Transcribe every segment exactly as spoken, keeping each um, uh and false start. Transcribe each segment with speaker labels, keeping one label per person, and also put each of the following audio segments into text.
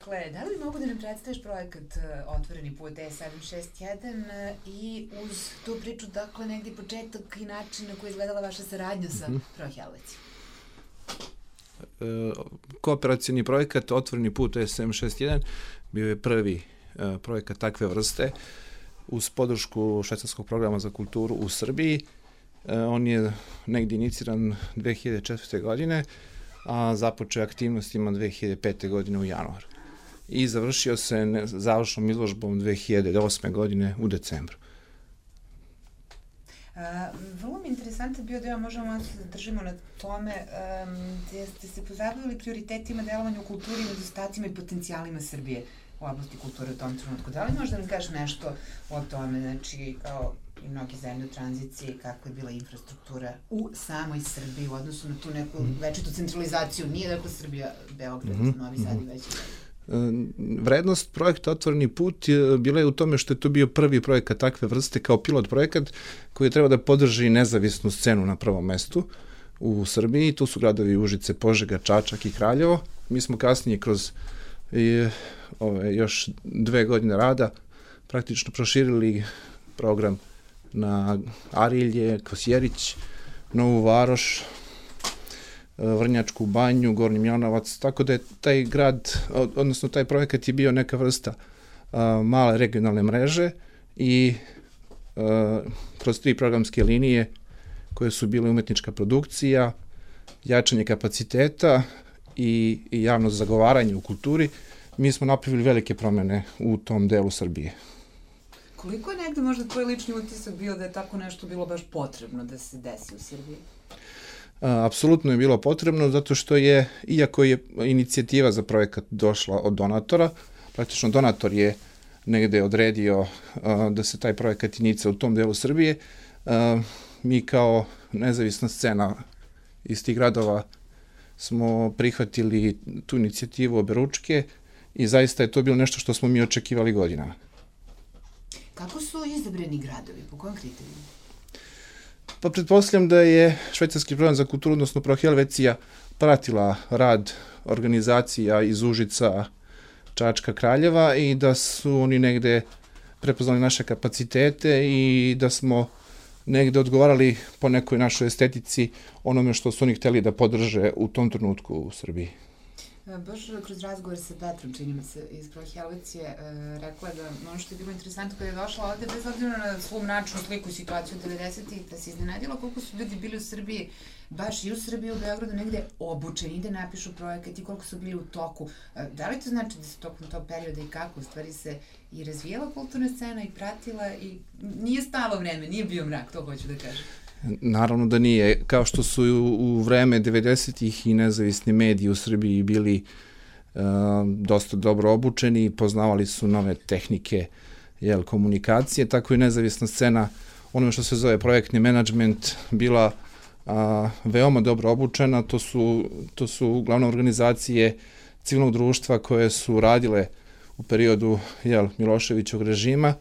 Speaker 1: Dakle, da li mogu da nam predstaviš projekat Otvoreni put E sedam šest jedan i uz tu priču, dakle, negdje početak i način na koji je izgledala vaša saradnja sa mm-hmm. Pro Helvecijom?
Speaker 2: E, kooperacijni projekat Otvoreni put E sedam šest jedan bio je prvi e, projekat takve vrste uz podršku švajcarskog programa za kulturu u Srbiji. E, on je negdje iniciran dve hiljade četvrte. godine, a započeo aktivnostima dve hiljade pete. godine u januaru. I završio se ne, završnom izložbom dve hiljade osme. godine u decembru.
Speaker 1: Uh, vrlo mi interesantan bio deo, možemo malo se zadržimo na tome, um, gdje ste se pozabavili prioritetima delovanja u kulturi, nedostacima i potencijalima Srbije u oblasti kulture u tom trenutku. Da li možda nam kažeš nešto o tome, znači, kao i mnogi zemlje u tranziciji, kako je bila infrastruktura u samoj Srbiji u odnosu na tu neku mm. večitu centralizaciju? Nije dakle Srbija, Beograd, mm-hmm. Novi Sad i veći.
Speaker 2: Vrednost projekta Otvoreni put je bila je u tome što je to bio prvi projekat takve vrste kao pilot projekat koji je trebao da podrži nezavisnu scenu na prvom mestu u Srbiji. Tu su gradovi Užice, Požega, Čačak i Kraljevo. Mi smo kasnije kroz i, ove, još dve godine rada praktično proširili program na Arilje, Kosjerić, Novu Varoš, Vrnjačku banju, Gornji Milanovac, tako da je taj grad, odnosno taj projekat je bio neka vrsta a, male regionalne mreže i a, kroz tri programske linije koje su bile umetnička produkcija, jačanje kapaciteta i, i javno zagovaranje u kulturi, mi smo napravili velike promjene u tom delu Srbije.
Speaker 1: Koliko je negde možda tvoj lični utisak bio da je tako nešto bilo baš potrebno da se desi u Srbiji?
Speaker 2: Apsolutno je bilo potrebno, zato što je, iako je inicijativa za projekat došla od donatora, praktično donator je negde odredio a, da se taj projekat inicija u tom delu Srbije, a, mi kao nezavisna scena iz tih gradova smo prihvatili tu inicijativu oberučke i zaista je to bilo nešto što smo mi očekivali godinama.
Speaker 1: Kako su izabrani gradovi, po kojom kriteriju?
Speaker 2: Pa pretpostavljam da je švajcarski program za kulturu, odnosno Pro Helvecija, pratila rad organizacija iz Užica, Čačka, Kraljeva i da su oni negde prepoznali naše kapacitete i da smo negde odgovarali po nekoj našoj estetici onome što su oni hteli da podrže u tom trenutku u Srbiji.
Speaker 1: Baš kroz razgovor sa Petrom, čini mi se, iz Pro Helvecije, e, rekla da ono što je bilo interesantno kada je došla ovde, bez obzira na svu mračnu sliku i situaciju od devedesetih, da se iznenadila koliko su ljudi bili u Srbiji, baš i u Srbiji, u Beogradu, negde obučeni, da napišu projekat i koliko su bili u toku. E, da li to znači da se tokom tog perioda i kako u stvari se i razvijela kulturna scena i pratila i nije stalo vreme, nije bio mrak, to hoću da kažem.
Speaker 2: Naravno da nije. Kao što su u vreme devedesetih i nezavisni mediji u Srbiji bili uh, dosta dobro obučeni i poznavali su nove tehnike jel, komunikacije, tako i nezavisna scena, ono što se zove projektni menadžment, bila uh, veoma dobro obučena. To su, to su uglavnom organizacije civilnog društva koje su radile u periodu jel, Miloševićevog režima,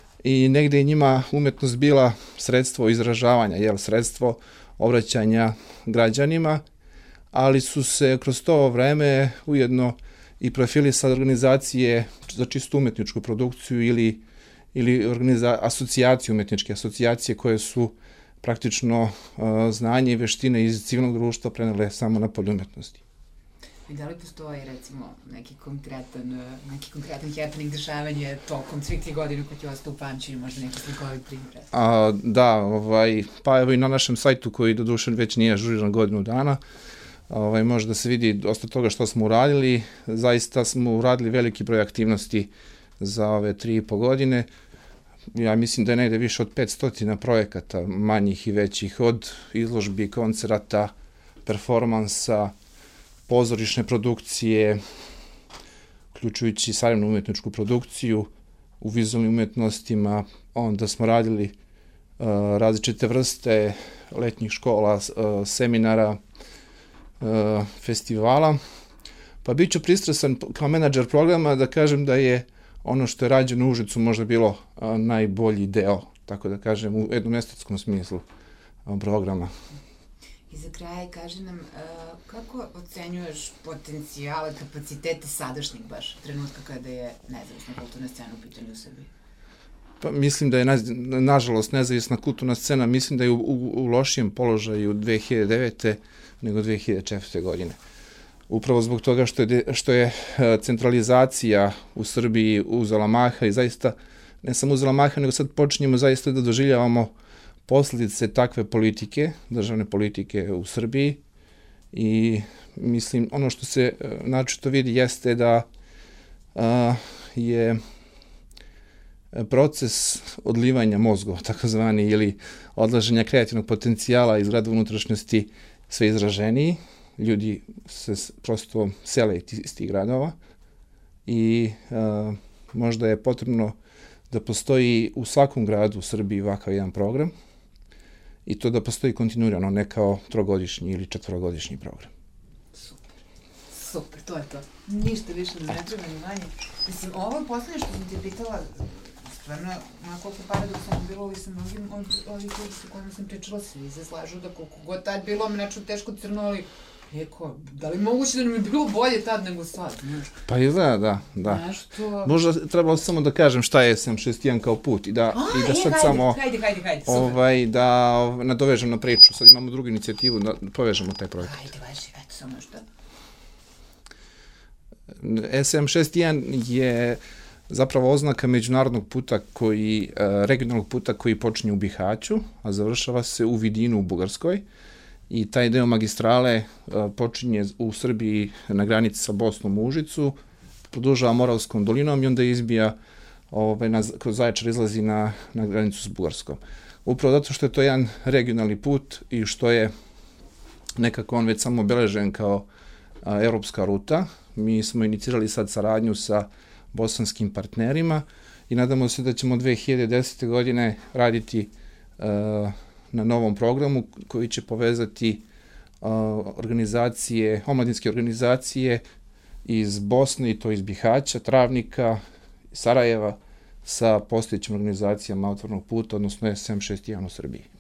Speaker 2: i negde je njima umetnost bila sredstvo izražavanja, jel, sredstvo obraćanja građanima, ali su se kroz to vreme ujedno i profilisale organizacije za čistu umetničku produkciju ili, ili organiza, asocijaciju, umetničke asocijacije koje su praktično uh, znanje i veštine iz civilnog društva prenele samo na polju umetnosti.
Speaker 1: I da li postoji, recimo, neki konkretan, neki konkretan happening, dešavanje tokom svih tih godina koji ti ostao u pamćenju, možda neki slikovit primjer?
Speaker 2: A, da, ovaj, pa evo i na našem sajtu koji do duše već nije ažuriran godinu dana, ovaj, može da se vidi dosta toga što smo uradili. Zaista smo uradili veliki broj aktivnosti za ove tri i po godine. Ja mislim da je negde više od petsto projekata, manjih i većih, od izložbi, koncerata, performansa, pozorišne produkcije, uključujući savremenu umetničku produkciju u vizualnim umetnostima. Onda smo radili uh, različite vrste letnjih škola, uh, seminara, uh, festivala. Pa bit ću pristrasan kao menadžer programa da kažem da je ono što je rađeno u Užicu možda bilo uh, najbolji deo, tako da kažem, u jednom estetskom smislu uh, programa.
Speaker 1: I za kraj, kaži nam, uh, kako ocenjuješ potencijale, kapacitete sadašnjeg baš trenutka kada je nezavisna kulturna scena u pitanju u Srbiji?
Speaker 2: Pa mislim da je, na, nažalost, nezavisna kulturna scena, mislim da je u, u, u lošijem položaju dve hiljade devete nego dve hiljade četvrte godine. Upravo zbog toga što je, što je centralizacija u Srbiji uzela maha i zaista, ne samo uzela maha, nego sad počinjemo zaista da doživljavamo posljedice takve politike, državne politike u Srbiji i mislim ono što se načito vidi jeste da a, je proces odlivanja mozgova, takozvani, ili odlaženja kreativnog potencijala iz grada unutrašnjosti sve izraženiji. Ljudi se prosto sele iz tih gradova i a, možda je potrebno da postoji u svakom gradu u Srbiji ovakav jedan program i to da postoji kontinuirano, ne kao trogodišnji ili četvorogodišnji program.
Speaker 1: Super, super, to je to. Ništa više ne treba ni manje. Mislim, ovo je poslednje što sam ti pitala, stvarno, na koliko paradoksalno bilo ovi sa mnogim ovih ljudi sa kojima sam pričala, svi se slažu da koliko god tad bilo me nešto teško crno, ali Eko, da li moguće da nam je bilo bolje tad nego sad? Znaš?
Speaker 2: Pa izgleda, da, da.
Speaker 1: Nešto...
Speaker 2: Možda trebalo samo da kažem šta je S M šezdeset jedan kao put i da,
Speaker 1: A,
Speaker 2: i da
Speaker 1: je,
Speaker 2: sad
Speaker 1: hajde,
Speaker 2: samo
Speaker 1: hajde, hajde, hajde, super.
Speaker 2: Ovaj, da nadovežem na priču. Sad imamo drugu inicijativu da povežemo taj projekat.
Speaker 1: Hajde, važi, eto samo što.
Speaker 2: S M šezdeset jedan je zapravo oznaka međunarodnog puta koji, regionalnog puta koji počinje u Bihaću, a završava se u Vidinu u Bugarskoj. I taj deo magistrale počinje u Srbiji na granici sa Bosnom u Užicu, produžava Moravskom dolinom i onda izbija, ovaj, na, kroz Zaječar izlazi na, na granicu s Bugarskom. Upravo zato što je to jedan regionalni put i što je nekako on već samo obeležen kao a, europska ruta. Mi smo inicirali sad saradnju sa bosanskim partnerima i nadamo se da ćemo dve hiljade desete. godine raditi a, na novom programu koji će povezati uh, organizacije, omladinske organizacije iz Bosne i to iz Bihaća, Travnika, Sarajeva sa postojećim organizacijama Otvorenog puta, odnosno S M šezdeset jedan u Srbiji.